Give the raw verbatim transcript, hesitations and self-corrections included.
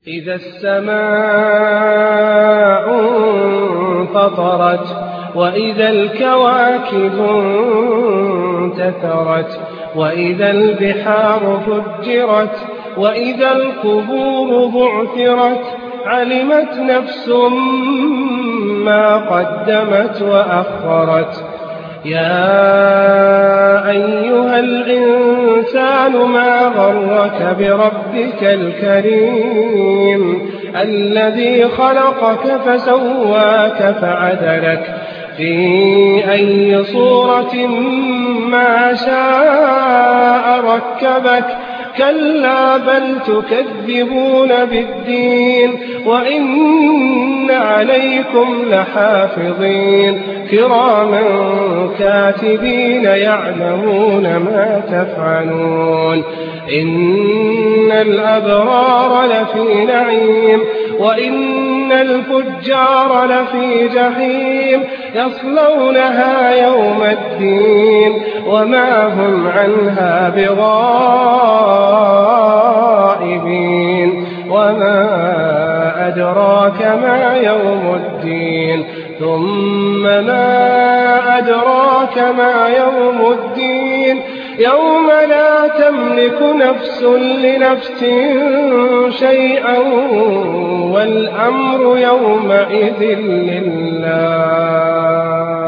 إذا السماء انفطرت وإذا الكواكب انتثرت وإذا البحار فجرت وإذا القبور بعثرت علمت نفس ما قدمت وأخرت. يا أيها الإنسان ما غرك بربك الكريم الذي خلقك فسواك فعدلك في أي صورة ما شاء ركبك. كلا بل تكذبون بالدين وإن عليكم لحافظين كراما كاتبين يعلمون ما تفعلون. إن الأبرار لفي نعيم وإن الفجار لفي جحيم يصلونها يوم الدين وما هم عنها بغائبين. وما أدراك ما يوم الدين ثم ما أدراك ما يوم الدين يوم لا تملك نفس لنفس شيئا والأمر يومئذ لله.